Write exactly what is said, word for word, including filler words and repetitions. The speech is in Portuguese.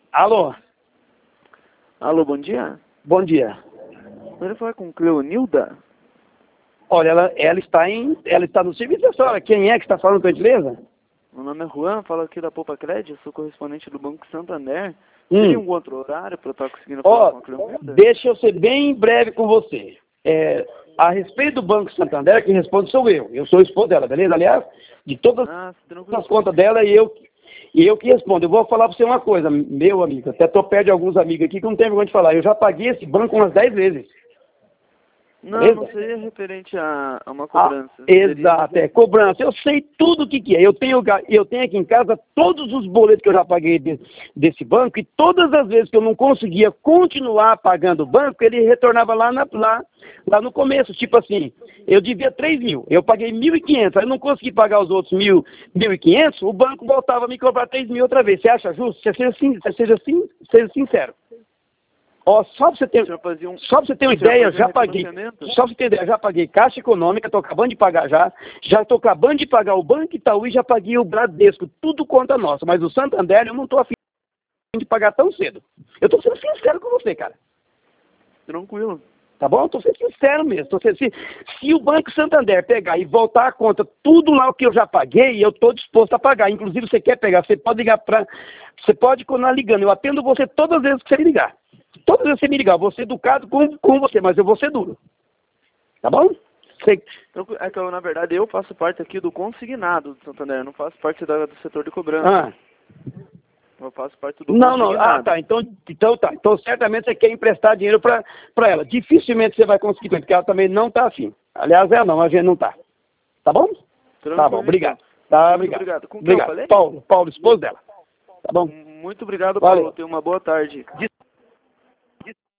Alô? Alô, bom dia. Bom dia. Você falar com Cleonilda? Olha, ela, ela, está em, ela está no serviço da senhora. Quem é que está falando, por gentileza? Meu nome é Juan, falo aqui da Poupa Crédito, sou correspondente do Banco Santander. Hum. Teria um outro horário para eu estar conseguindo Ó, falar com a Cleonilda? deixa eu ser bem breve com você. É, a respeito do Banco Santander, quem responde sou eu. Eu sou o esposo dela, beleza? Aliás, de todas Ah, tranquilo. as contas dela, e eu, e eu que respondo. Eu vou falar para você uma coisa, meu amigo. Até tô perto de alguns amigos aqui que não tem vergonha de falar. Eu já paguei esse banco umas dez vezes. Não, Beleza? não seria referente a, a uma Ah, cobrança. exato, Seria... é cobrança. Eu sei tudo o que, que é. Eu tenho, ga- eu tenho aqui em casa todos os boletos que eu já paguei de- desse banco, e todas as vezes que eu não conseguia continuar pagando o banco, ele retornava lá, na, lá, lá no começo. Tipo assim, eu devia três mil, eu paguei mil e quinhentos, aí eu não consegui pagar os outros mil, mil e quinhentos, o banco voltava a me cobrar três mil outra vez. Você acha justo? Você seja, sin- você seja, sin- seja sincero. Ó, só pra você ter, O senhor fazia um... só pra você ter uma o senhor ideia, eu fazia um já paguei. refinanciamento? Só pra você ter ideia, eu já paguei Caixa Econômica, tô acabando de pagar já. Já tô acabando de pagar o Banco Itaú e já paguei o Bradesco. Tudo conta nossa. Mas o Santander eu não tô afim de pagar tão cedo. Eu tô sendo sincero com você, cara. Tranquilo. Tá bom? Eu tô sendo sincero mesmo. Tô sendo, se, se o Banco Santander pegar e voltar a conta, tudo lá o que eu já paguei, eu tô disposto a pagar. Inclusive, você quer pegar, você pode ligar pra... Você pode continuar ligando. Eu atendo você todas as vezes que você me ligar. Todas as vezes que você me ligar, eu vou ser educado com, com você, mas eu vou ser duro. Tá bom? Você... Tranquilo. É que, eu, na verdade, eu faço parte aqui do consignado do Santander, eu não faço parte da, do setor de cobrança. Ah. Eu faço parte do Não, não. consignado. Ah, tá. Então, então tá. Então certamente você quer emprestar dinheiro para ela. Dificilmente você vai conseguir, porque ela também não tá afim. Aliás, ela não, a gente não tá. Tá bom? Tranquilo, Tá bom, obrigado. então. Tá, Muito obrigado. obrigado. Com quem eu Obrigado. falei? Paulo, Paulo, esposo dela. Tá bom? Muito obrigado, Valeu. Paulo. Tenha uma boa tarde.